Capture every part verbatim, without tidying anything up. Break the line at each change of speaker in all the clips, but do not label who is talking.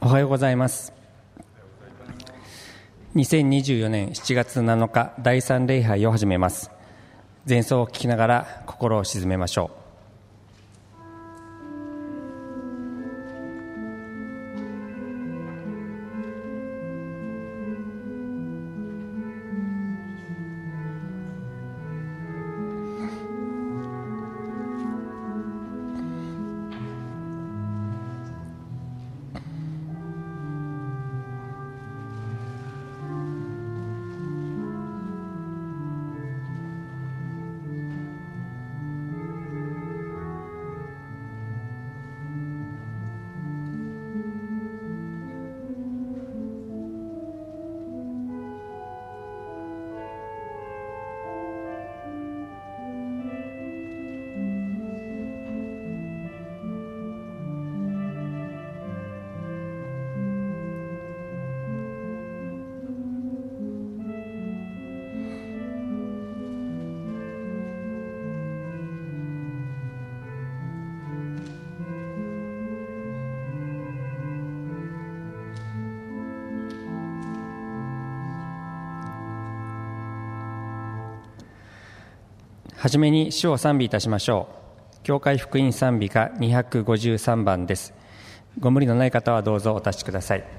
おはようございます。にせんにじゅうよねんしちがつなのかだいさん礼拝を始めます。前奏を聴きながら心を静めましょう。はじめに主を賛美いたしましょう。教会福音賛美歌にひゃくごじゅうさんばんです。ご無理のない方はどうぞお立ちください。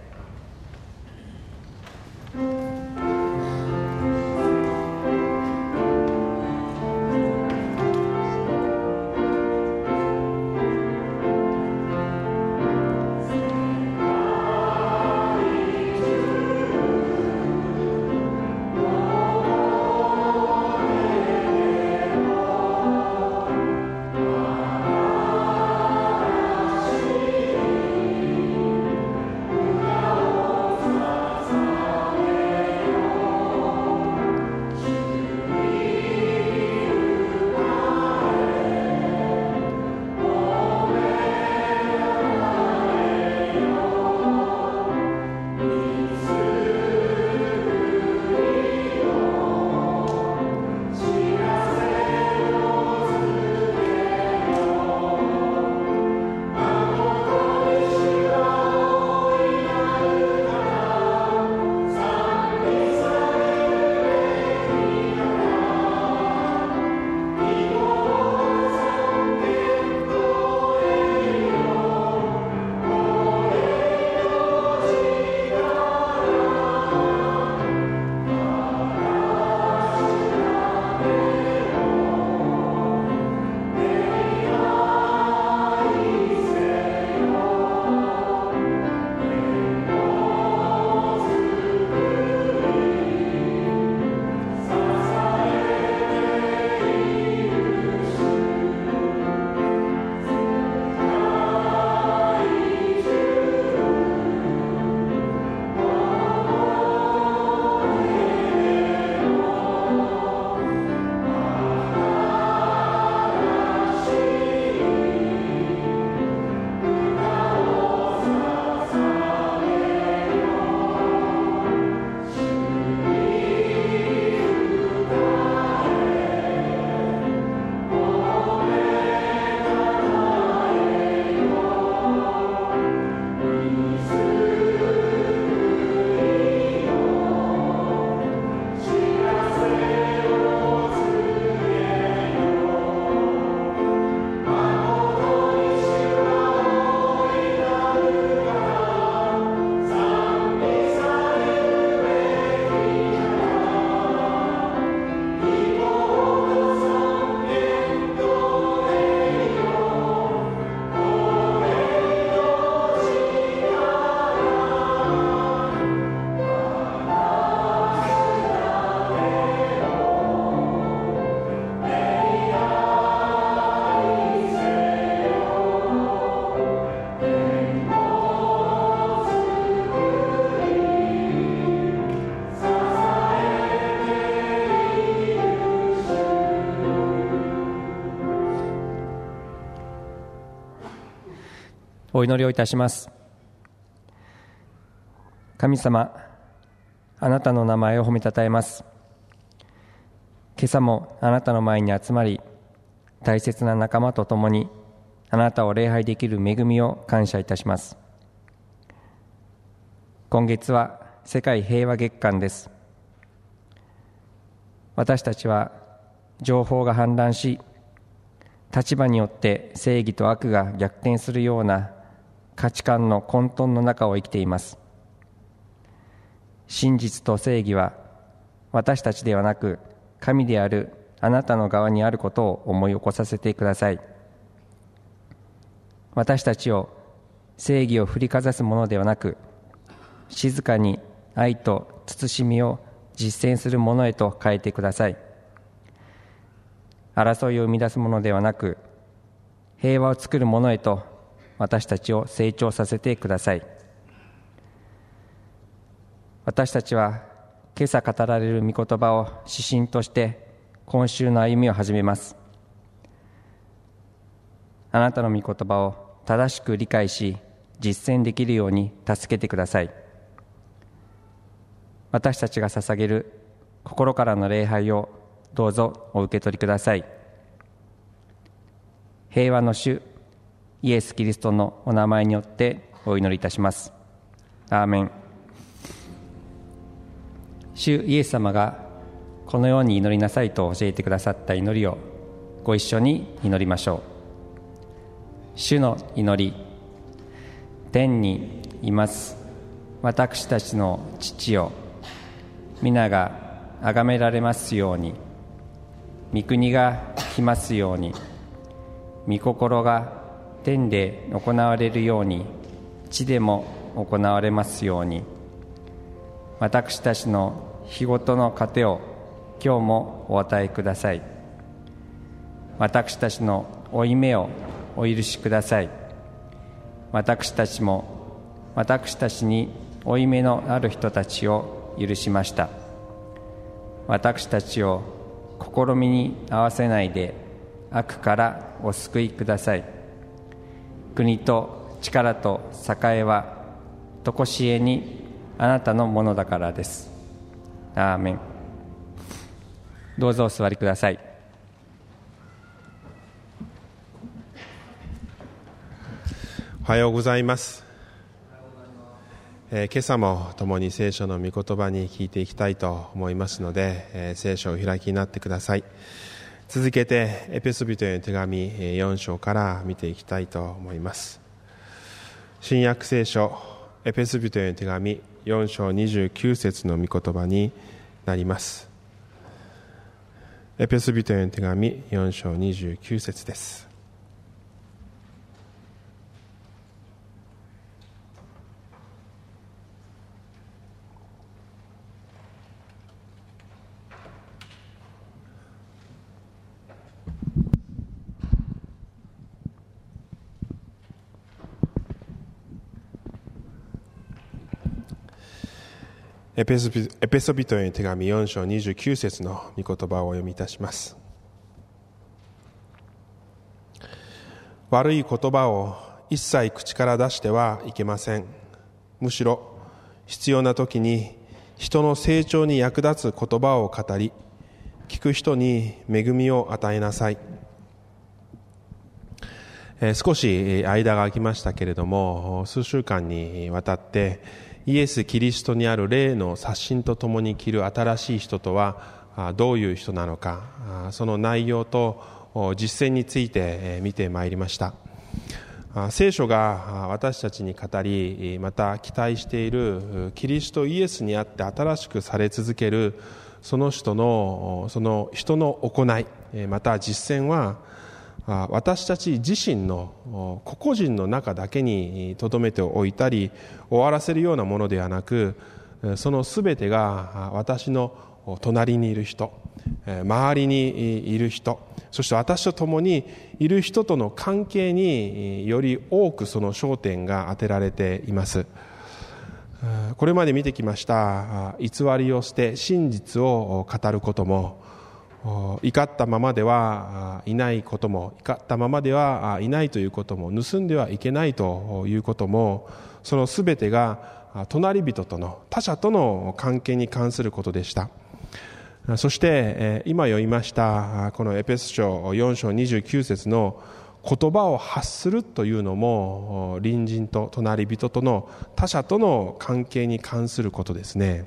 お祈りをいたします。神様、あなたの名前を褒めたたえます。今朝もあなたの前に集まり、大切な仲間と共にあなたを礼拝できる恵みを感謝いたします。 今月は世界平和月間です。私たちは情報が氾濫し、立場によって正義と悪が逆転するような価値観の混沌の中を生きています。真実と正義は私たちではなく、神であるあなたの側にあることを思い起こさせてください。私たちを正義を振りかざすものではなく、静かに愛と慎みを実践するものへと変えてください。争いを生み出すものではなく、平和を作るものへと私たちを成長させてください。私たちは今朝語られる御言葉を指針として今週の歩みを始めます。あなたの御言葉を正しく理解し実践できるように助けてください。私たちが捧げる心からの礼拝をどうぞお受け取りください。平和の主イエス・キリストのお名前によってお祈りいたします。アーメン。主イエス様がこのように祈りなさいと教えてくださった祈りをご一緒に祈りましょう。主の祈り。天にいます私たちの父よ、皆が崇められますように。御国が来ますように。御心が天で行われるように地でも行われますように。私たちの日ごとの糧を今日もお与えください。私たちの負い目をお許しください。私たちも私たちに負い目のある人たちを許しました。私たちを試みに合わせないで悪からお救いください。国と力と栄えはとこしえにあなたのものだからです。アーメン。どうぞお座りください。
おはようございます。えー、今朝も共に聖書の御言葉に聞いていきたいと思いますので、えー、聖書を開きになってください。続けてエペソビトへの手紙よん章から見ていきたいと思います。新約聖書エペソビトへの手紙よん章にじゅうきゅう節の御言葉になります。エペソビトへの手紙よん章にじゅうきゅう節です。エペソビ、エペソビトへの手紙よん章にじゅうきゅう節の御言葉をお読みいたします。悪い言葉を一切口から出してはいけません。むしろ必要な時に人の成長に役立つ言葉を語り、聞く人に恵みを与えなさい。えー、少し間が空きましたけれども、数週間にわたってイエス・キリストにある霊の刷新とともに生きる新しい人とはどういう人なのか、その内容と実践について見てまいりました。聖書が私たちに語り、また期待しているキリストイエスにあって新しくされ続けるその人のその人の行い、また実践は私たち自身の個々人の中だけに留めておいたり終わらせるようなものではなく、そのすべてが私の隣にいる人、周りにいる人、そして私と共にいる人との関係により多くその焦点が当てられています。これまで見てきました偽りを捨て真実を語ることも、怒ったままではいないことも、怒ったままではいないということも、盗んではいけないということも、そのすべてが隣人との他者との関係に関することでした。そして今読みましたこのエペソ書よん章にじゅうきゅう節の言葉を発するというのも隣人と隣人との他者との関係に関することですね。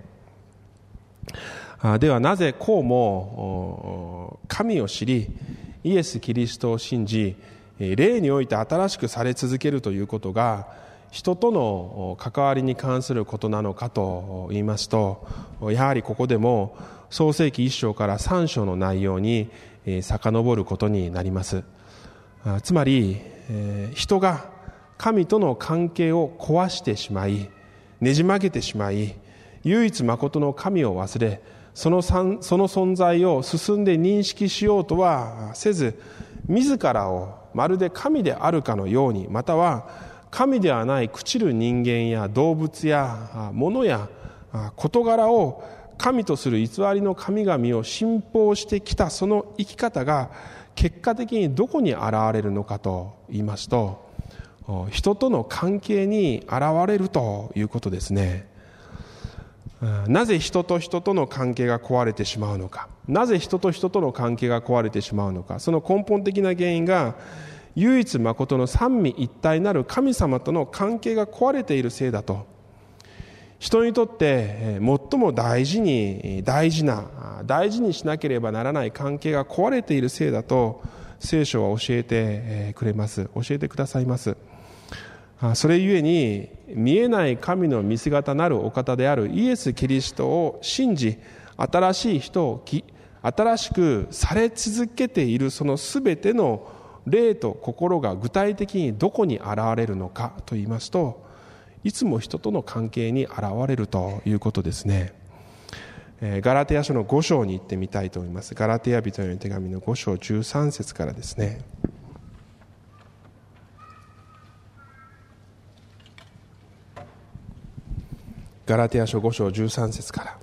ではなぜこうも神を知りイエス・キリストを信じ霊において新しくされ続けるということが人との関わりに関することなのかと言いますと、やはりここでも創世記いっ章からさん章の内容に遡ることになります。つまり人が神との関係を壊してしまい、ねじ曲げてしまい、唯一誠の神を忘れ、そのその存在を進んで認識しようとはせず、自らをまるで神であるかのように、または神ではない朽ちる人間や動物や物や事柄を神とする偽りの神々を信奉してきたその生き方が結果的にどこに現れるのかと言いますと、人との関係に現れるということですね。なぜ人と人との関係が壊れてしまうのか、なぜ人と人との関係が壊れてしまうのか、その根本的な原因が唯一誠の三位一体なる神様との関係が壊れているせいだと、人にとって最も大事に大事な大事にしなければならない関係が壊れているせいだと聖書は教えてくれます教えてくださいます。それゆえに見えない神の見姿なるお方であるイエス・キリストを信じ、新しい人を新しくされ続けているそのすべての霊と心が具体的にどこに現れるのかと言いますと、いつも人との関係に現れるということですね。ガラテヤ書のご章に行ってみたいと思います。ガラテヤ人への手紙のご章じゅうさん節からですね。ガラテヤ書ご章じゅうさん節から。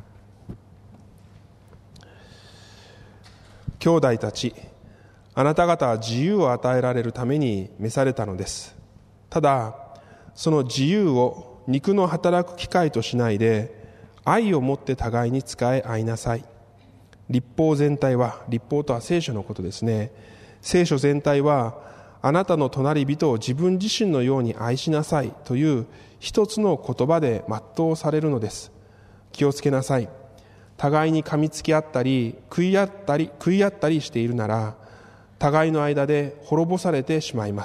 兄弟たち、あなた方は自由を与えられるために召されたのです。ただその自由を肉の働く機会としないで、愛をもって互いに仕え合いなさい。律法全体は、律法とは聖書のことですね。聖書全体は、あなたの隣人を自分自身のように愛しなさいという一つの言葉で全うされるのです。気をつけなさい。互いに噛みつき合ったり、食い合ったり、食い合ったりしているなら、互いの間で滅ぼされてしまいます。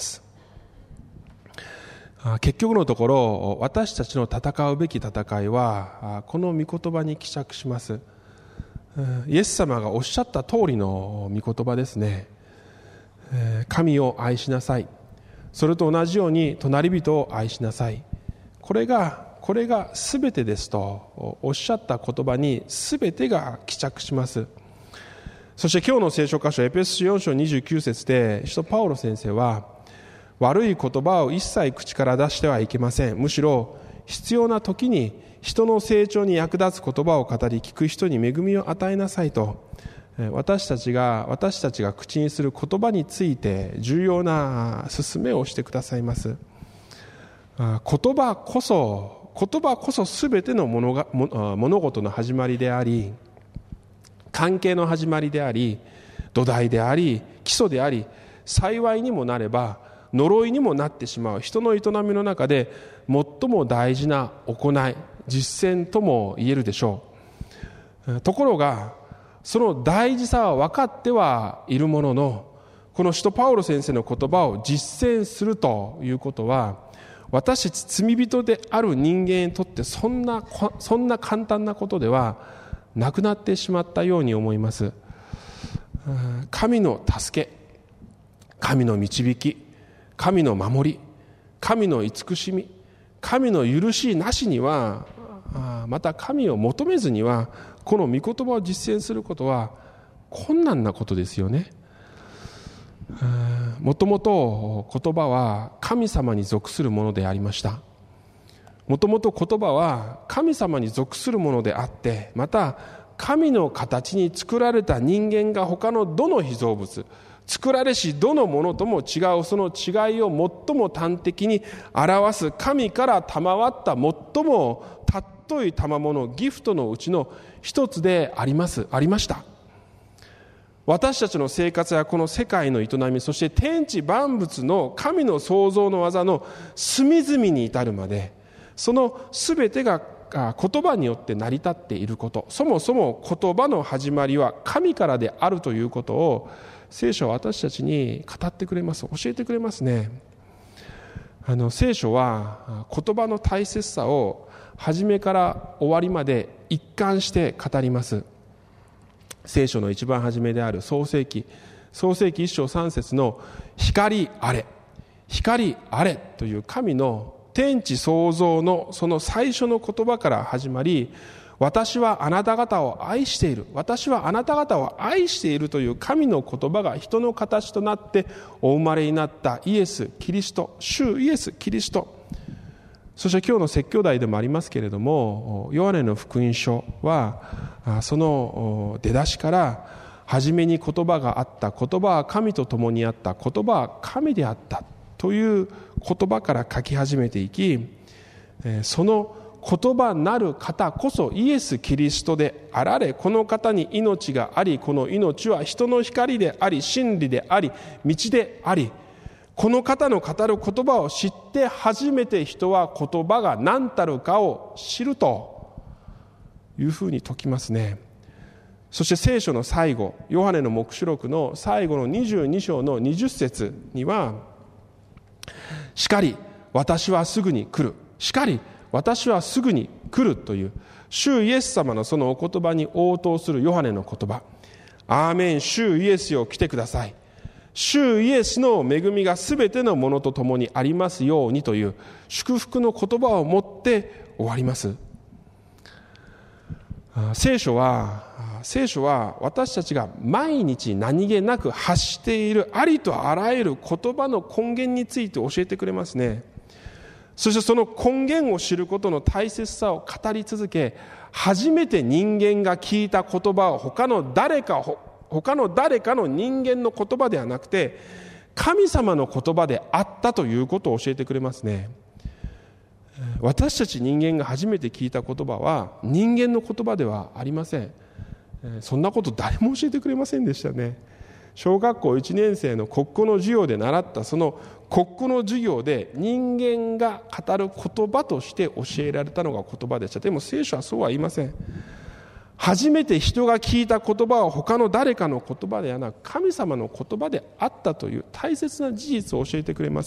結局のところ、私たちの戦うべき戦いはこの御言葉に帰着します。イエス様がおっしゃった通りの御言葉ですね。神を愛しなさい。それと同じように隣人を愛しなさい。これがこれが全てですとおっしゃった言葉に全てが帰着します。そして今日の聖書箇所エペソ書よん章にじゅうきゅう節で使徒パウロ先生は、悪い言葉を一切口から出してはいけません。むしろ必要な時に人の成長に役立つ言葉を語り、聞く人に恵みを与えなさいと、私たちが私たちが口にする言葉について重要な勧めをしてくださいます。言葉こそ言葉こそ全ての物が物事の始まりであり、関係の始まりであり、土台であり、基礎であり、幸いにもなれば呪いにもなってしまう人の営みの中で最も大事な行い、実践とも言えるでしょう。ところがその大事さは分かってはいるものの、この使徒パウロ先生の言葉を実践するということは、私たち罪人である人間にとってそんなそんな簡単なことではなくなってしまったように思います。神の助け、神の導き、神の守り、神の慈しみ、神の許しなしには、また神を求めずにはこの御言葉を実践することは困難なことですよね。もともと言葉は神様に属するものでありました。もともと言葉は神様に属するものであって、また神の形に作られた人間が他のどの被造物、作られしどのものとも違う、その違いを最も端的に表す神から賜った最も尊い賜物、ギフトのうちの一つでありますありました。 私たちの生活やこの世界の営み、そして天地万物の神の創造の技の隅々に至るまで、そのすべてが言葉によって成り立っていること、そもそも言葉の始まりは神からであるということを聖書は私たちに語ってくれます。教えてくれますね。あの聖書は言葉の大切さを初めから終わりまで一貫して語ります。聖書の一番初めである創世記創世記一章三節の光あれ光あれという神の天地創造のその最初の言葉から始まり、私はあなた方を愛している、私はあなた方を愛しているという神の言葉が人の形となってお生まれになったイエス・キリスト、主イエス・キリスト。そして今日の説教題でもありますけれども、ヨハネの福音書はその出だしから初めに言葉があった、言葉は神と共にあった、言葉は神であったという言葉から書き始めていき、その言葉なる方こそイエス・キリストであられ、この方に命があり、この命は人の光であり、真理であり、道であり、この方の語る言葉を知って初めて人は言葉が何たるかを知るというふうに説きますね。そして聖書の最後、ヨハネの黙示録の最後のにじゅうに章のにじゅっ節には、しかり私はすぐに来る、しかり私はすぐに来るという主イエス様のそのお言葉に応答するヨハネの言葉、アーメン、主イエスよ来てください、主イエスの恵みがすべてのものとともにありますようにという祝福の言葉を持って終わります。聖書は聖書は私たちが毎日何気なく発しているありとあらゆる言葉の根源について教えてくれますね。そしてその根源を知ることの大切さを語り続け、初めて人間が聞いた言葉を他の誰か他の誰かの人間の言葉ではなくて神様の言葉であったということを教えてくれますね。私たち人間が初めて聞いた言葉は人間の言葉ではありません。そんなこと誰も教えてくれませんでしたね。小学校いちねん生の国語の授業で習ったその国語の授業で人間が語る言葉として教えられたのが言葉でした。でも聖書はそうは言いません。初めて人が聞いた言葉は他の誰かの言葉ではなく神様の言葉であったという大切な事実を教えてくれます。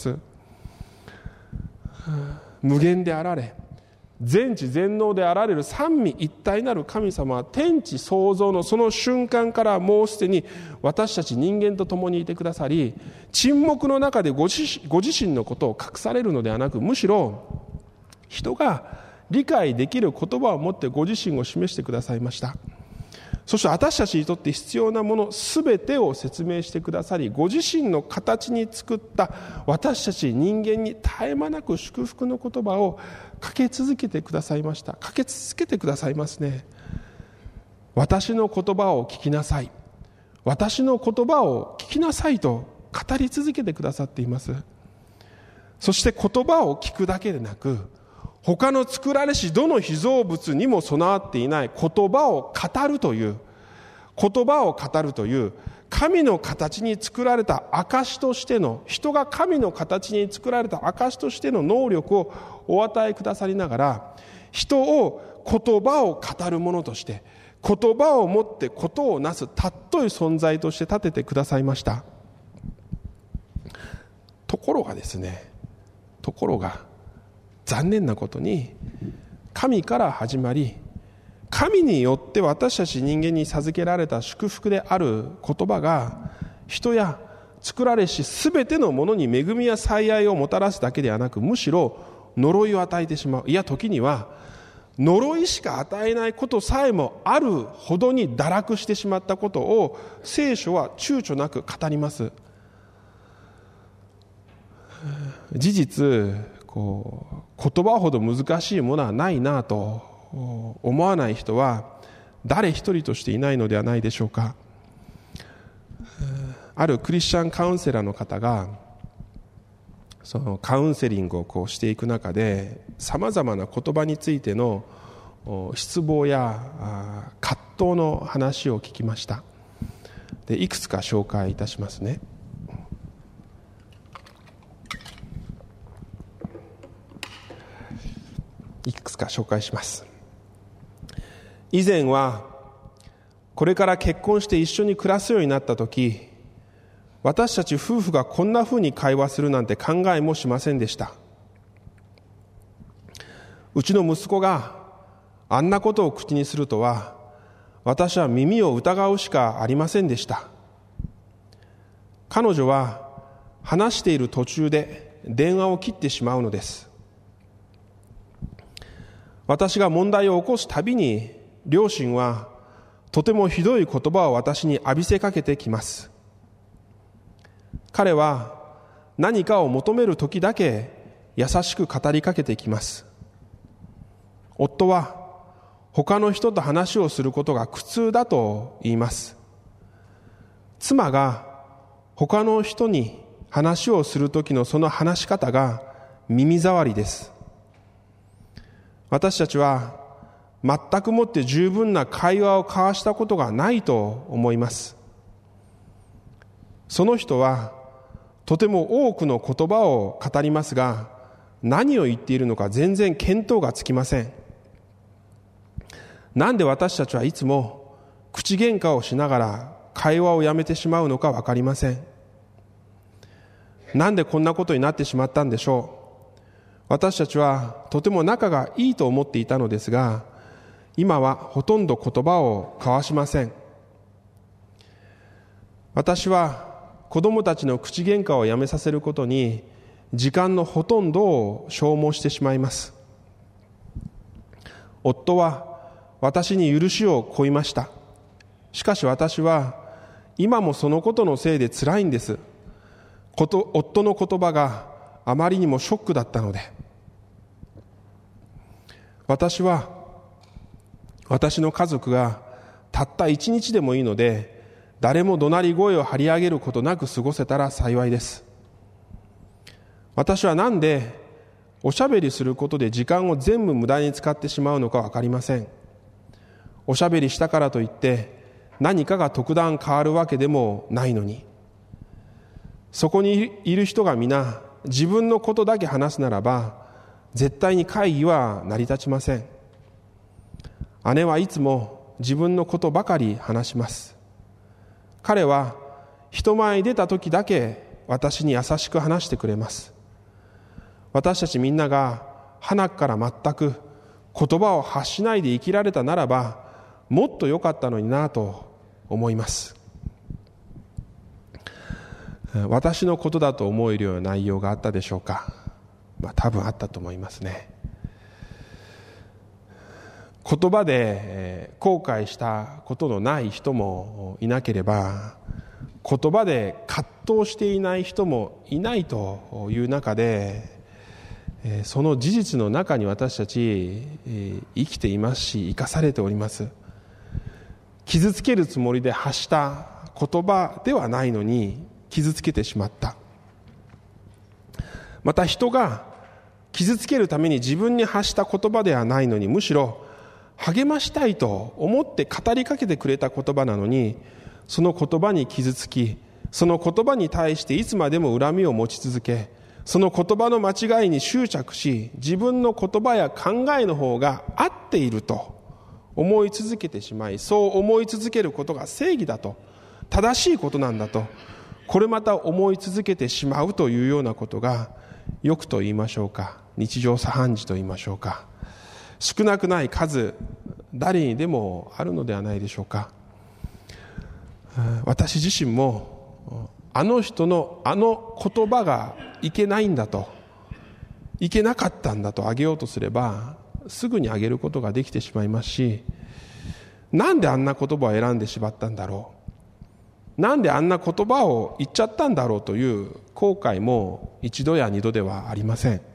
無限であられ全知全能であられる三位一体なる神様は天地創造のその瞬間からもうすでに私たち人間と共にいてくださり、沈黙の中でご自ご自身のことを隠されるのではなく、むしろ人が理解できる言葉を持ってご自身を示してくださいました。そして私たちにとって必要なものすべてを説明してくださり、ご自身の形に作った私たち人間に絶え間なく祝福の言葉をかけ続けてくださいました。かけ続けてくださいますね。私の言葉を聞きなさい、私の言葉を聞きなさいと語り続けてくださっています。そして言葉を聞くだけでなく、他の作られしどの被造物にも備わっていない言葉を語るという言葉を語るという神の形に作られた証としての、人が神の形に作られた証としての能力をお与えくださりながら、人を言葉を語る者として、言葉をもってことをなす尊い存在として立ててくださいました。ところがですねところが残念なことに、神から始まり神によって私たち人間に授けられた祝福である言葉が、人や作られしすべてのものに恵みや幸いをもたらすだけではなく、むしろ呪いを与えてしまう、いや時には呪いしか与えないことさえもあるほどに堕落してしまったことを聖書は躊躇なく語ります。事実こう言葉ほど難しいものはないなと思わない人は誰一人としていないのではないでしょうか。あるクリスチャンカウンセラーの方がそのカウンセリングをこうしていく中で、さまざまな言葉についての失望や葛藤の話を聞きました。 でいくつか紹介いたしますね。いくつか紹介します。以前はこれから結婚して一緒に暮らすようになったとき、私たち夫婦がこんなふうに会話するなんて考えもしませんでした。うちの息子があんなことを口にするとは、私は耳を疑うしかありませんでした。彼女は話している途中で電話を切ってしまうのです。私が問題を起こすたびに、両親はとてもひどい言葉を私に浴びせかけてきます。彼は何かを求めるときだけ優しく語りかけてきます。夫は他の人と話をすることが苦痛だと言います。妻が他の人に話をするときのその話し方が耳障りです。私たちは全くもって十分な会話を交わしたことがないと思います。その人はとても多くの言葉を語りますが、何を言っているのか全然見当がつきません。なんで私たちはいつも口喧嘩をしながら会話をやめてしまうのか分かりません。なんでこんなことになってしまったんでしょう。私たちはとても仲がいいと思っていたのですが、今はほとんど言葉を交わしません。私は子供たちの口喧嘩をやめさせることに時間のほとんどを消耗してしまいます。夫は私に許しを請いました。しかし私は今もそのことのせいで辛いんです。こと夫の言葉があまりにもショックだったので、私は私の家族がたった一日でもいいので、誰も怒鳴り声を張り上げることなく過ごせたら幸いです。私はなんでおしゃべりすることで時間を全部無駄に使ってしまうのか分かりません。おしゃべりしたからといって何かが特段変わるわけでもないのに、そこにいる人が皆自分のことだけ話すならば、絶対に会議は成り立ちません。姉はいつも自分のことばかり話します。彼は人前に出た時だけ私に優しく話してくれます。私たちみんなが鼻から全く言葉を発しないで生きられたならば、もっと良かったのになと思います。私のことだと思えるような内容があったでしょうか。まあ、多分あったと思いますね。言葉で後悔したことのない人もいなければ、言葉で葛藤していない人もいないという中で、その事実の中に私たち生きていますし、生かされております。傷つけるつもりで発した言葉ではないのに傷つけてしまった。また人が傷つけるために自分に発した言葉ではないのに、むしろ励ましたいと思って語りかけてくれた言葉なのに、その言葉に傷つき、その言葉に対していつまでも恨みを持ち続け、その言葉の間違いに執着し、自分の言葉や考えの方が合っていると思い続けてしまい、そう思い続けることが正義だと、正しいことなんだと、これまた思い続けてしまうというようなことが、よくと言いましょうか、日常茶飯事と言いましょうか、少なくない数、誰にでもあるのではないでしょうか。私自身もあの人のあの言葉がいけないんだと、いけなかったんだとあげようとすればすぐにあげることができてしまいますし、なんであんな言葉を選んでしまったんだろう、なんであんな言葉を言っちゃったんだろうという後悔も一度や二度ではありません。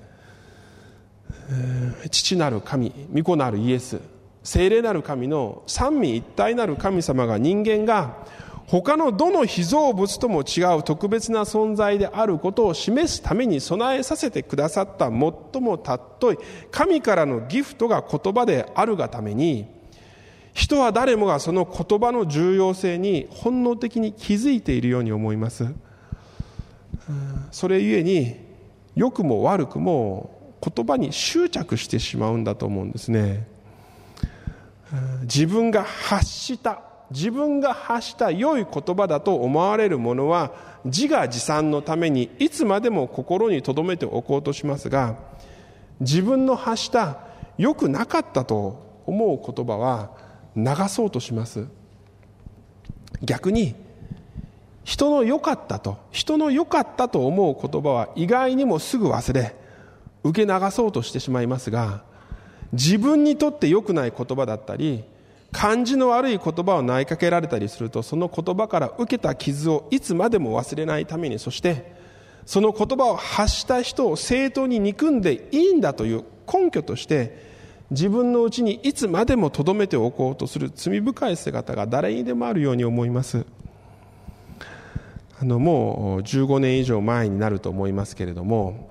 父なる神、御子なるイエス、聖霊なる神の三位一体なる神様が、人間が他のどの被造物とも違う特別な存在であることを示すために備えさせてくださった最も尊い神からのギフトが言葉であるがために、 人は誰もがその言葉の重要性に本能的に気づいているように思います。それゆえに良くも悪くも言葉に執着してしまうんだと思うんですね。自分が発した自分が発した良い言葉だと思われるものは自画自賛のためにいつまでも心に留めておこうとしますが、自分の発した良くなかったと思う言葉は流そうとします。逆に人の良かったと人の良かったと思う言葉は意外にもすぐ忘れ受け流そうとしてしまいますが、自分にとって良くない言葉だったり感じの悪い言葉を投げかけられたりすると、その言葉から受けた傷をいつまでも忘れないために、そしてその言葉を発した人を正当に憎んでいいんだという根拠として自分のうちにいつまでも留めておこうとする罪深い姿が誰にでもあるように思います。あのもうじゅうごねん以上前になると思いますけれども、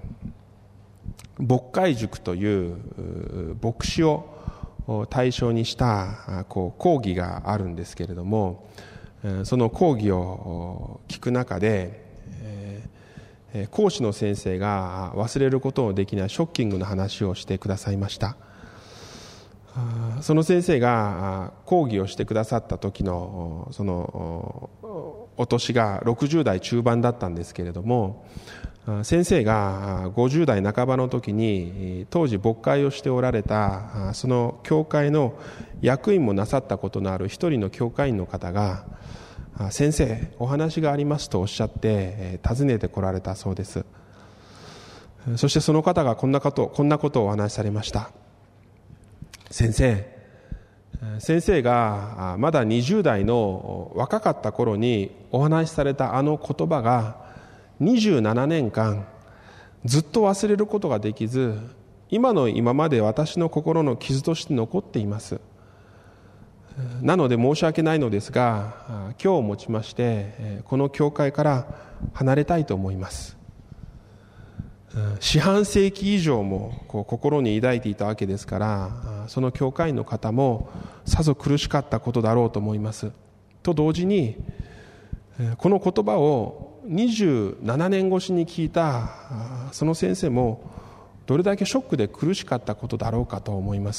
牧会塾という牧師を対象にしたこう講義があるんですけれども、その講義を聞く中で講師の先生が忘れることのできないショッキングな話をしてくださいました。その先生が講義をしてくださった時のそのお年がろくじゅう代中盤だったんですけれども、先生がごじゅう代半ばの時に当時牧会をしておられたその教会の役員もなさったことのある一人の教会員の方が、先生お話がありますとおっしゃって訪ねて来られたそうです。そしてその方がこんなことこんなことをお話しされました。先生先生がまだにじゅう代の若かった頃にお話しされたあの言葉がにじゅうななねんかんずっと忘れることができず、今の今まで私の心の傷として残っています。なので申し訳ないのですが、今日をもちましてこの教会から離れたいと思います。四半世紀以上もこう心に抱いていたわけですから、その教会員の方もさぞ苦しかったことだろうと思います。と同時にこの言葉をにじゅうななねん越しに聞いたその先生もどれだけショックで苦しかったことだろうかと思います。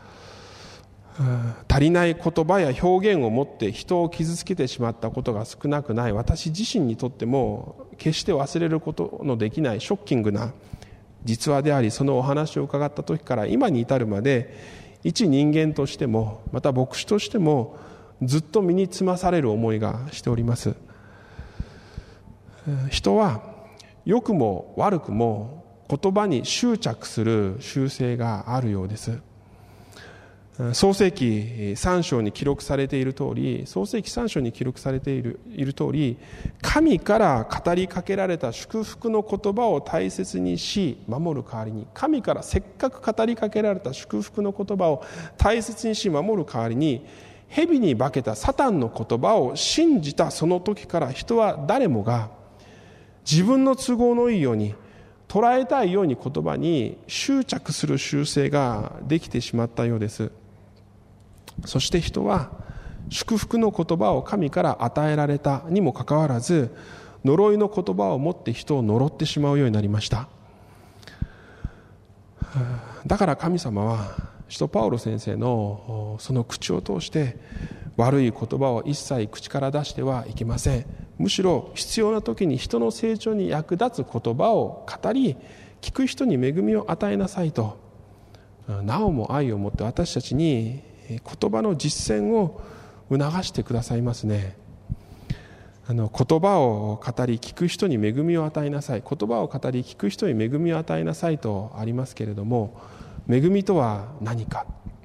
足りない言葉や表現を持って人を傷つけてしまったことが少なくない私自身にとっても決して忘れることのできないショッキングな実話であり、そのお話を伺った時から今に至るまで一人間としてもまた牧師としてもずっと身につまされる思いがしております。人は良くも悪くも言葉に執着する習性があるようです。創世記さん章に記録されている通り創世記さん章に記録されている、いる通り神から語りかけられた祝福の言葉を大切にし守る代わりに、神からせっかく語りかけられた祝福の言葉を大切にし守る代わりに、蛇に化けたサタンの言葉を信じたその時から人は誰もが自分の都合のいいように捉えたいように言葉に執着する習性ができてしまったようです。そして人は祝福の言葉を神から与えられたにもかかわらず呪いの言葉を持って人を呪ってしまうようになりました。だから神様は使徒パウロ先生のその口を通して悪い言葉を一切口から出してはいけません。むしろ必要な時に人の成長に役立つ言葉を語り聞く人に恵みを与えなさいと、なおも愛を持って私たちに言葉の実践を促してくださいますね。あの言葉を語り聞く人に恵みを与えなさい、言葉を語り聞く人に恵みを与えなさいとありますけれども、恵みとは何か。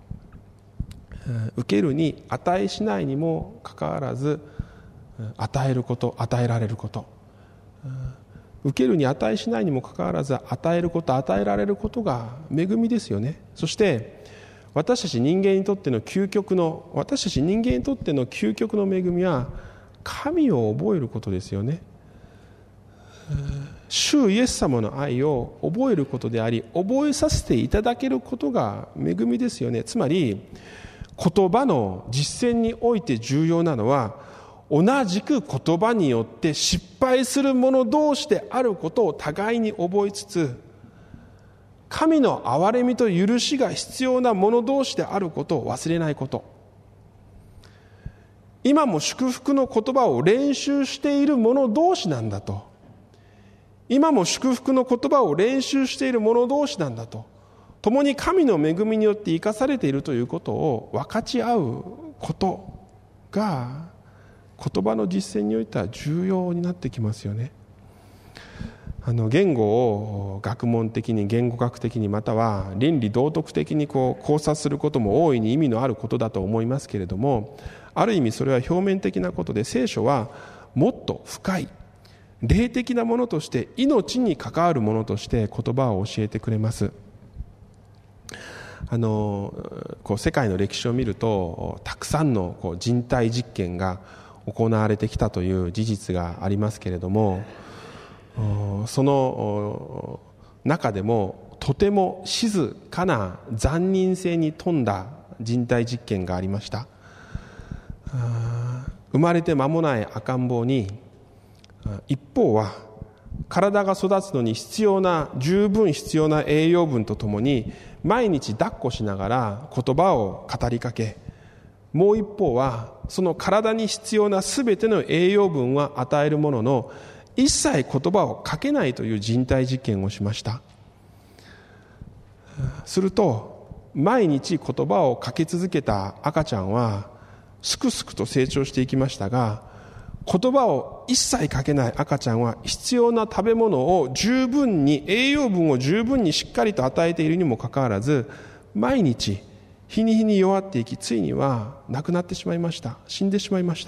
受けるに値しないにもかかわらず与えること、与えられること、受けるに値しないにもかかわらず与えること、与えられることが恵みですよね。そして私たち人間にとっての究極の私たち人間にとっての究極の恵みは神を覚えることですよね。主イエス様の愛を覚えることであり、覚えさせていただけることが恵みですよね。つまり言葉の実践において重要なのは、同じく言葉によって失敗する者同士であることを互いに覚えつつ、神の憐れみと許しが必要な者同士であることを忘れないこと。今も祝福の言葉を練習している者同士なんだと。今も祝福の言葉を練習している者同士なんだと。共に神の恵みによって生かされているということを分かち合うことが、言葉の実践においては重要になってきますよね。あの言語を学問的に、言語学的に、または倫理道徳的にこう考察することも大いに意味のあることだと思いますけれども、ある意味それは表面的なことで、聖書はもっと深い霊的なものとして、命に関わるものとして言葉を教えてくれます。あのこう世界の歴史を見ると、たくさんのこう人体実験が行われてきたという事実がありますけれども、その中でもとても静かな残忍性に富んだ人体実験がありました。生まれて間もない赤ん坊に、一方は体が育つのに必要な十分必要な栄養分とともに毎日抱っこしながら言葉を語りかけ、もう一方はその体に必要なすべての栄養分は与えるものの、一切言葉をかけないという人体実験をしました。すると毎日言葉をかけ続けた赤ちゃんはすくすくと成長していきましたが、言葉を一切かけない赤ちゃんは必要な食べ物を十分に、栄養分を十分にしっかりと与えているにもかかわらず、毎日日に日に弱っていき、ついには亡くなってしまいました。死んでしまいました。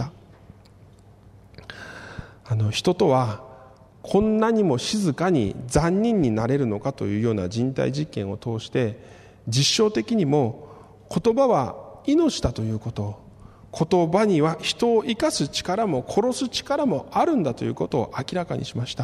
あの人とはこんなにも静かに残忍になれるのかというような人体実験を通して、実証的にも言葉は命だということ、言葉には人を生かす力も殺す力もあるんだということを明らかにしました。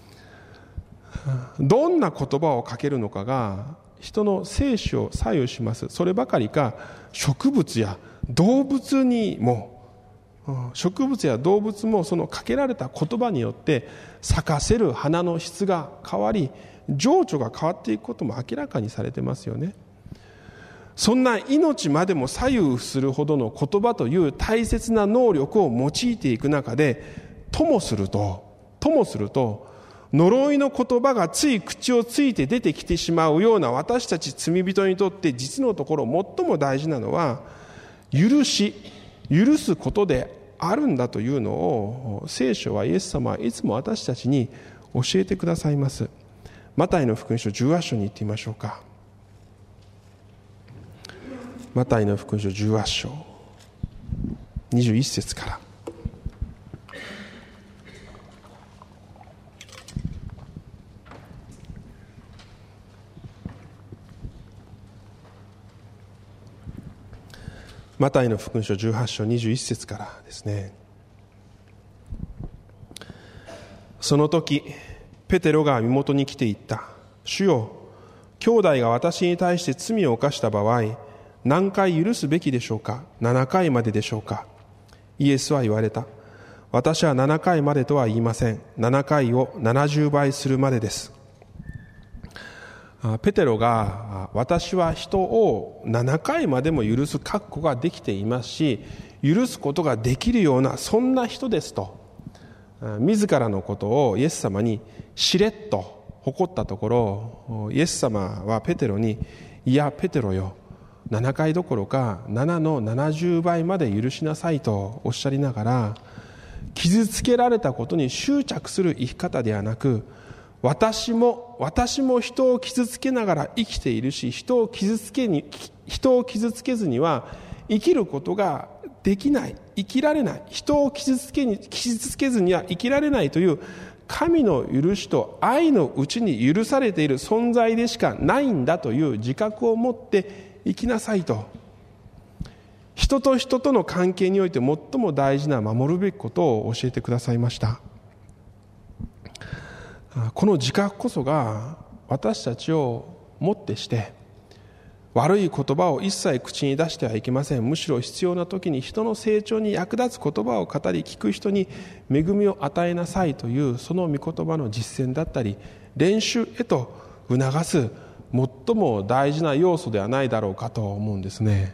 どんな言葉をかけるのかが人の生死を左右します。そればかりか、植物や動物にも植物や動物もそのかけられた言葉によって咲かせる花の質が変わり、情緒が変わっていくことも明らかにされてますよね。そんな命までも左右するほどの言葉という大切な能力を用いていく中で、ともするとともすると呪いの言葉がつい口をついて出てきてしまうような私たち罪人にとって、実のところ最も大事なのは許し許すことであるんだというのを、聖書はイエス様はいつも私たちに教えてくださいます。マタイの福音書じゅうはち章に行ってみましょうか。マタイの福音書じゅうはち章にじゅういち節から。マタイの福音書じゅうはち章にじゅういち節からですね。その時ペテロが身元に来て言った。主よ、兄弟が私に対して罪を犯した場合、何回許すべきでしょうか。ななかいまででしょうか。イエスは言われた。私はななかいまでとは言いません。ななかいをななじゅうばいするまでです。ペテロが、私は人をななかいまでも許す覚悟ができていますし、許すことができるようなそんな人ですと、自らのことをイエス様にしれっと誇ったところ、イエス様はペテロに、いやペテロよ、ななかいどころかななのななじゅうばいまで許しなさいとおっしゃりながら、傷つけられたことに執着する生き方ではなく、私も私も人を傷つけながら生きているし、人を傷つけに人を傷つけずには生きることができない、生きられない、人を傷つけに傷つけずには生きられないという神の許しと愛のうちに許されている存在でしかないんだという自覚を持って生きなさいと、人と人との関係において最も大事な守るべきことを教えてくださいました。この自覚こそが私たちをもってして、 悪い言葉を一切口に出してはいけません。むしろ必要な時に人の成長に役立つ言葉を語り、聞く人に恵みを与えなさいという、その御言葉の実践だったり練習へと促す最も大事な要素ではないだろうかと思うんですね。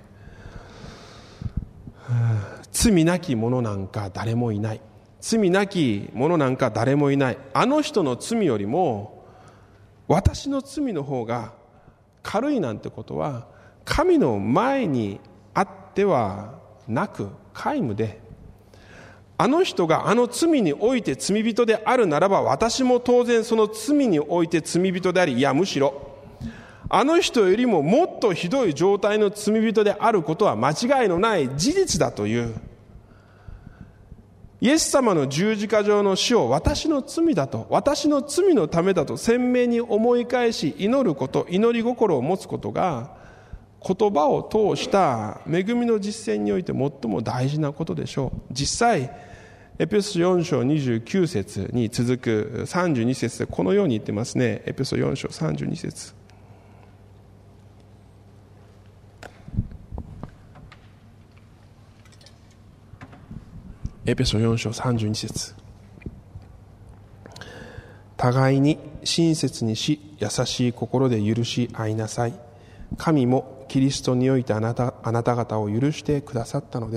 罪なき者なんか誰もいない。罪なき者なんか誰もいない。あの人の罪よりも私の罪の方が軽いなんてことは神の前にあってはなく皆無で、あの人があの罪において罪人であるならば、私も当然その罪において罪人であり、いやむしろあの人よりももっとひどい状態の罪人であることは間違いのない事実だという、イエス様の十字架上の死を私の罪だと、私の罪のためだと鮮明に思い返し祈ること、祈り心を持つことが言葉を通した恵みの実践において最も大事なことでしょう。実際エペソよん章にじゅうきゅう節に続くさんじゅうに節でこのように言ってますね。エペソよん章さんじゅうに節、エペソよん章さんじゅうに節、互いに親切にし優しい心で許し合いなさい。神もキリストにおいてあなた、あなた方を許してくださったのです。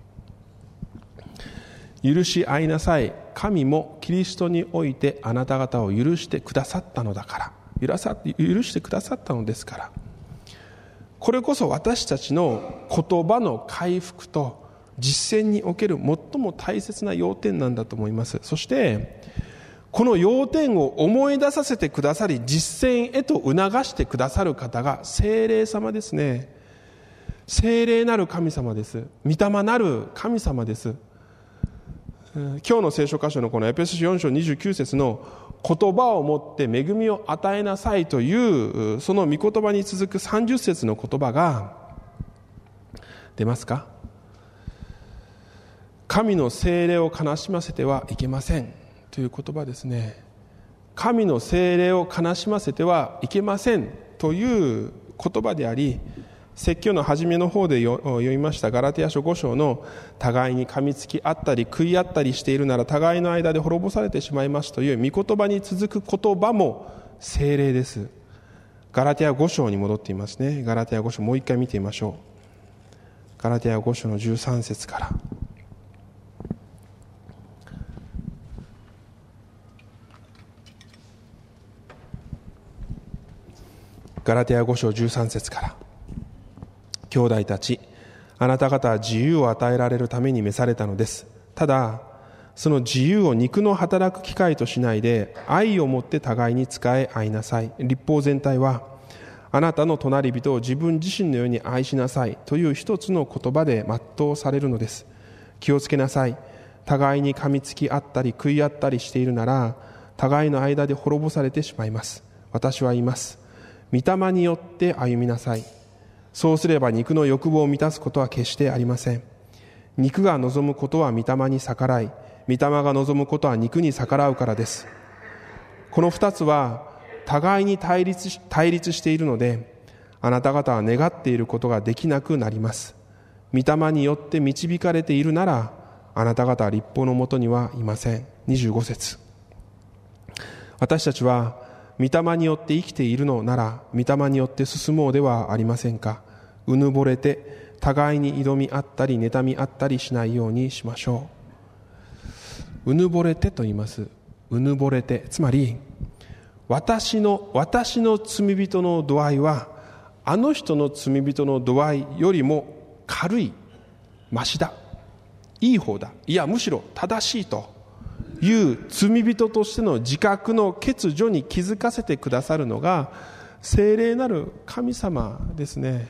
許し合いなさい。神もキリストにおいてあなた方を許してくださったのだから、許さ、許してくださったのですから、これこそ私たちの言葉の回復と実践における最も大切な要点なんだと思います。そしてこの要点を思い出させてくださり、実践へと促してくださる方が聖霊様ですね。聖霊なる神様です。御霊なる神様です。今日の聖書箇所のこのエペソ書よん章にじゅうきゅう節の言葉をもって恵みを与えなさいというその御言葉に続くさんじゅう節の言葉が出ますか？神の聖霊を悲しませてはいけませんという言葉ですね。神の聖霊を悲しませてはいけませんという言葉であり、説教の初めの方で読みましたガラテヤ書ご章の互いに噛みつき合ったり食い合ったりしているなら互いの間で滅ぼされてしまいますという御言葉に続く言葉も聖霊です。ガラテヤご章に戻っていますね。ガラテヤご章もう一回見てみましょう。ガラテヤご章のじゅうさん節から、ガラテヤご章じゅうさん節から、兄弟たち、あなた方は自由を与えられるために召されたのです。ただその自由を肉の働く機会としないで愛をもって互いに仕え合いなさい。律法全体はあなたの隣人を自分自身のように愛しなさいという一つの言葉で全うされるのです。気をつけなさい。互いに噛みつき合ったり食い合ったりしているなら互いの間で滅ぼされてしまいます。私は言います。御霊によって歩みなさい。そうすれば肉の欲望を満たすことは決してありません。肉が望むことは御霊に逆らい、御霊が望むことは肉に逆らうからです。この二つは互いに対立し、対立しているので、あなた方は願っていることができなくなります。御霊によって導かれているなら、あなた方は律法のもとにはいません。にじゅうご節、私たちは御霊によって生きているのなら御霊によって進もうではありませんか。うぬぼれて互いに挑み合ったり妬み合ったりしないようにしましょう。うぬぼれてと言います。うぬぼれて、つまり私の私の罪人の度合いはあの人の罪人の度合いよりも軽い、マシだ、いい方だ、いやむしろ正しいという罪人としての自覚の欠如に気づかせてくださるのが聖霊なる神様ですね。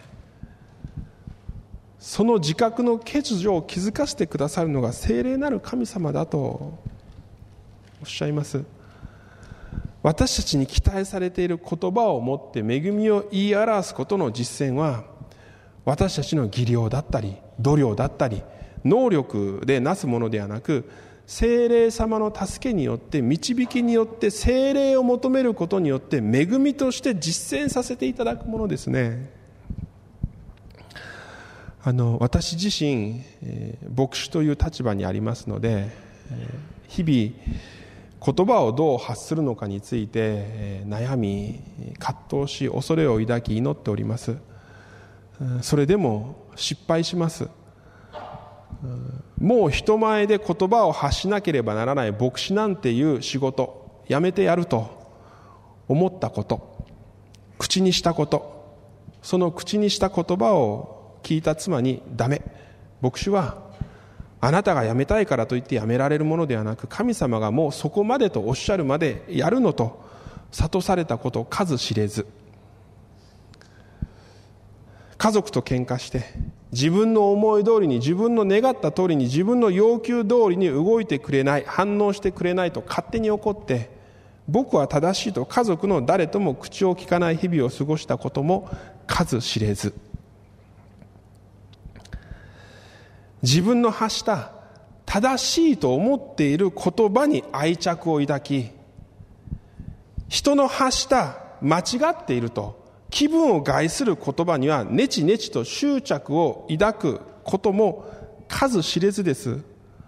その自覚の欠如を気づかせてくださるのが聖霊なる神様だとおっしゃいます。私たちに期待されている言葉をもって恵みを言い表すことの実践は、私たちの技量だったり度量だったり能力でなすものではなく、聖霊様の助けによって導きによって聖霊を求めることによって恵みとして実践させていただくものですね。 あの私自身、えー、牧師という立場にありますので、えー、日々言葉をどう発するのかについて、えー、悩み葛藤し恐れを抱き祈っております。それでも失敗します。もう人前で言葉を発しなければならない牧師なんていう仕事やめてやると思ったこと、口にしたこと、その口にした言葉を聞いた妻に、ダメ、牧師はあなたが辞めたいからといって辞められるものではなく、神様がもうそこまでとおっしゃるまでやるのと諭されたこと数知れず、家族と喧嘩して自分の思い通りに、自分の願った通りに、自分の要求通りに動いてくれない、反応してくれないと勝手に怒って、僕は正しいと家族の誰とも口を聞かない日々を過ごしたことも数知れず、自分の発した正しいと思っている言葉に愛着を抱き、人の発した間違っていると気分を害する言葉にはネチネチと執着を抱くことも数知れずです。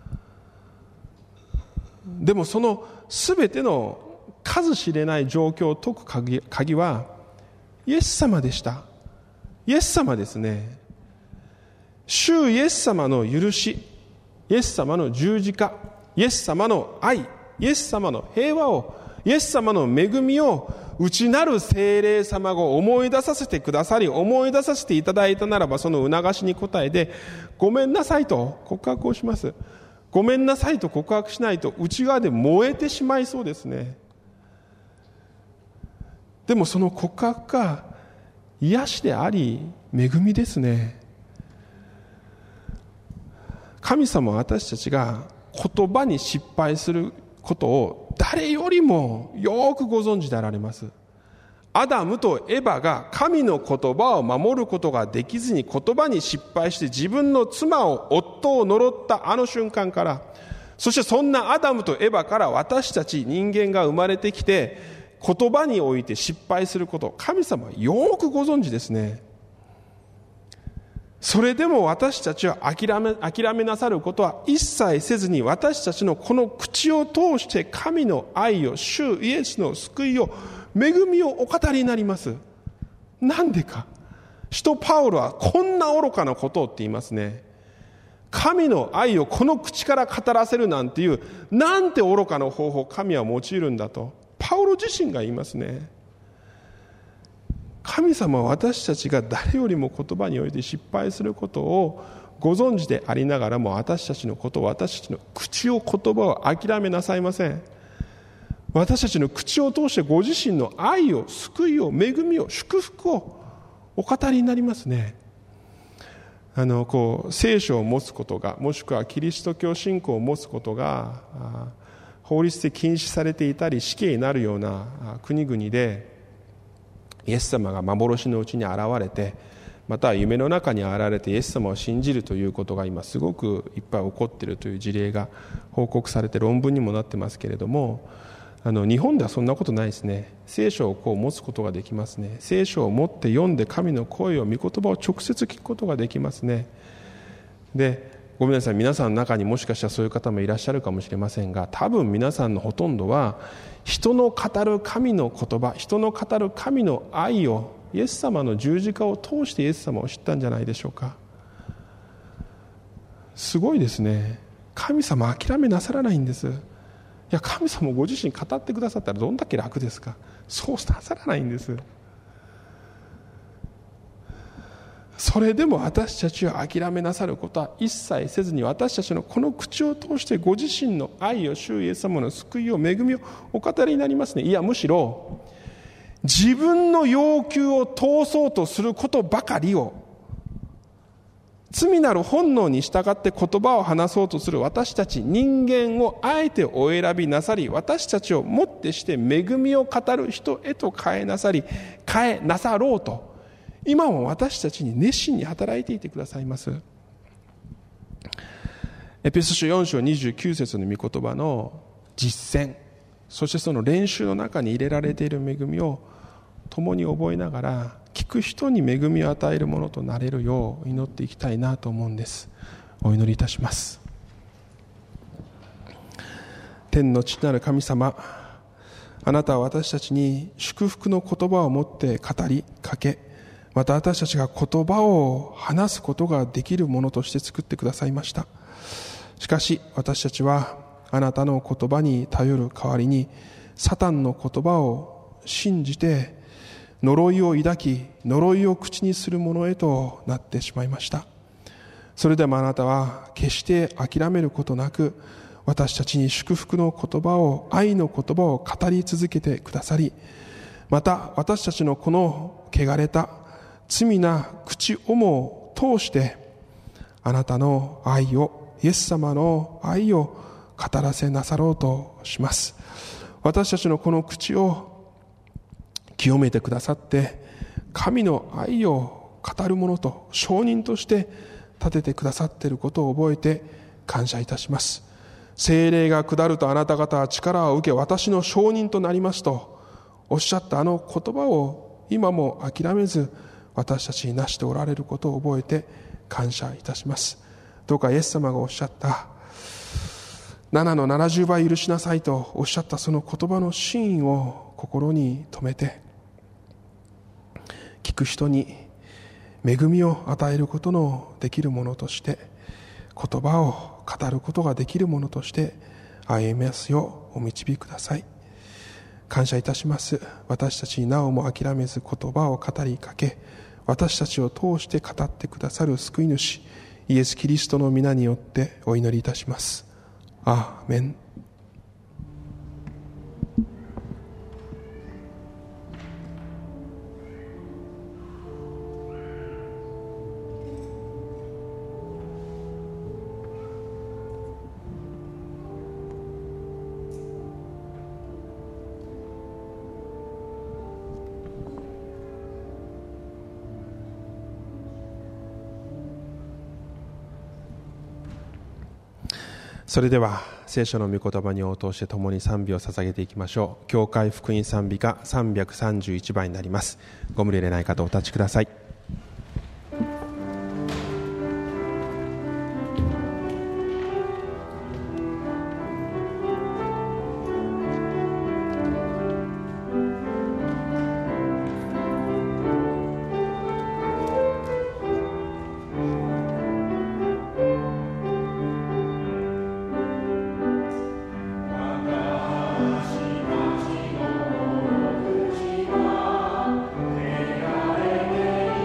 でもそのすべての数知れない状況を解く鍵、鍵はイエス様でした。イエス様ですね。主イエス様の許し、イエス様の十字架、イエス様の愛、イエス様の平和を、イエス様の恵みを内なる聖霊様が思い出させてくださり、思い出させていただいたならば、その促しに応えてごめんなさいと告白をします。ごめんなさいと告白しないと内側で燃えてしまいそうですね。でもその告白が癒しであり恵みですね。神様は私たちが言葉に失敗することを誰よりもよくご存知であられます。アダムとエバが神の言葉を守ることができずに言葉に失敗して自分の妻を夫を呪ったあの瞬間から、そしてそんなアダムとエバから私たち人間が生まれてきて言葉において失敗すること、神様はよくご存知ですね。それでも私たちは諦め、諦めなさることは一切せずに、私たちのこの口を通して神の愛を、主イエスの救いを、恵みをお語りになります。なんでか。使徒パウロはこんな愚かなことをって言いますね。神の愛をこの口から語らせるなんていう、なんて愚かな方法を神は用いるんだと、パウロ自身が言いますね。神様は私たちが誰よりも言葉において失敗することをご存知でありながらも、私たちのことを、私たちの口を、言葉を諦めなさいません。私たちの口を通してご自身の愛を、救いを、恵みを、祝福をお語りになりますね。あのこう聖書を持つことが、もしくはキリスト教信仰を持つことが法律で禁止されていたり死刑になるような国々で、イエス様が幻のうちに現れて、または夢の中に現れてイエス様を信じるということが今すごくいっぱい起こっているという事例が報告されて論文にもなってますけれども、あの日本ではそんなことないですね。聖書をこう持つことができますね。聖書を持って読んで神の声を、御言葉を直接聞くことができますね。で、ごめんなさい、皆さんの中にもしかしたらそういう方もいらっしゃるかもしれませんが、多分皆さんのほとんどは人の語る神の言葉、人の語る神の愛を、イエス様の十字架を通してイエス様を知ったんじゃないでしょうか。すごいですね。神様諦めなさらないんです。いや、神様ご自身語ってくださったらどんだけ楽ですか。そうなさらないんです。それでも私たちは諦めなさることは一切せずに、私たちのこの口を通してご自身の愛を、主イエス様の救いを、恵みをお語りになりますね。いや、むしろ自分の要求を通そうとすることばかりを、罪なる本能に従って言葉を話そうとする私たち人間をあえてお選びなさり、私たちをもってして恵みを語る人へと変えなさり、変えなさろうと今も私たちに熱心に働いていてくださいます。エペソ書よん章にじゅうきゅう節の御言葉の実践、そしてその練習の中に入れられている恵みを共に覚えながら、聞く人に恵みを与えるものとなれるよう祈っていきたいなと思うんです。お祈りいたします。天の父なる神様、あなたは私たちに祝福の言葉を持って語りかけ、また私たちが言葉を話すことができるものとして作ってくださいました。しかし私たちはあなたの言葉に頼る代わりに、サタンの言葉を信じて呪いを抱き、呪いを口にするものへとなってしまいました。それでもあなたは決して諦めることなく、私たちに祝福の言葉を、愛の言葉を語り続けてくださり、また私たちのこの汚れた罪な口をも通してあなたの愛を、イエス様の愛を語らせなさろうとします。私たちのこの口を清めてくださって、神の愛を語るものと、証人として立ててくださっていることを覚えて感謝いたします。聖霊が下るとあなた方は力を受け、私の証人となりますとおっしゃったあの言葉を今も諦めず、私たちになしておられることを覚えて感謝いたします。どうかイエス様がおっしゃったななのななじゅうばい許しなさいとおっしゃったその言葉の真意を心に留めて、聞く人に恵みを与えることのできるものとして、言葉を語ることができるものとして歩みますようお導きください。感謝いたします。私たちになおも諦めず言葉を語りかけ、私たちを通して語ってくださる救い主イエス・キリストの皆によってお祈りいたします。アーメン。それでは聖書の御言葉に応答して共に賛美を捧げていきましょう。教会福音賛美歌さんびゃくさんじゅういちばんになります。ご無理でない方お立ちください。
「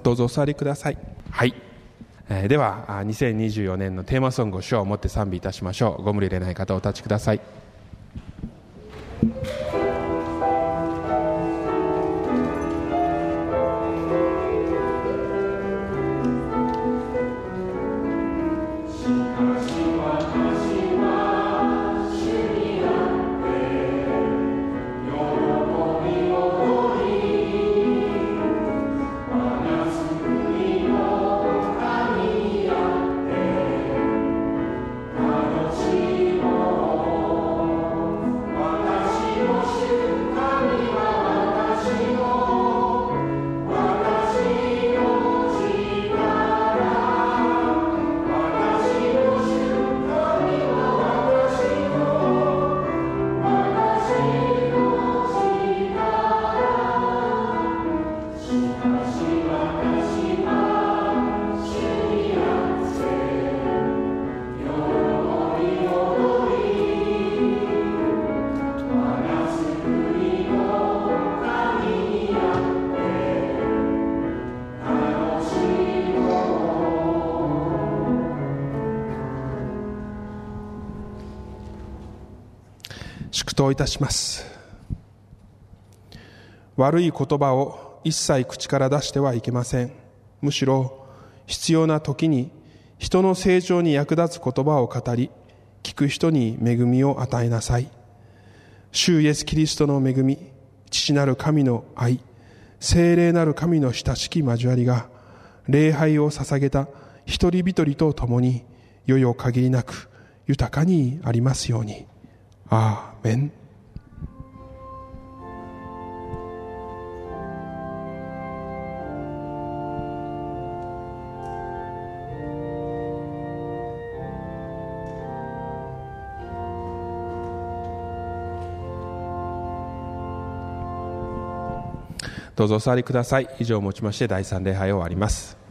どうぞお座りください。はい、えー、ではにせんにじゅうよねんのテーマソングを主をもって賛美いたしましょう。ご無理でない方お立ちください。祝祷いたします。悪い言葉を一切口から出してはいけません。むしろ必要な時に人の成長に役立つ言葉を語り、聞く人に恵みを与えなさい。主イエスキリストの恵み、父なる神の愛、聖霊なる神の親しき交わりが、礼拝を捧げた一人一人と共によよ限りなく豊かにありますように。アーメン。どうぞお座りください。以上をもちましてだいさん礼拝を終わります。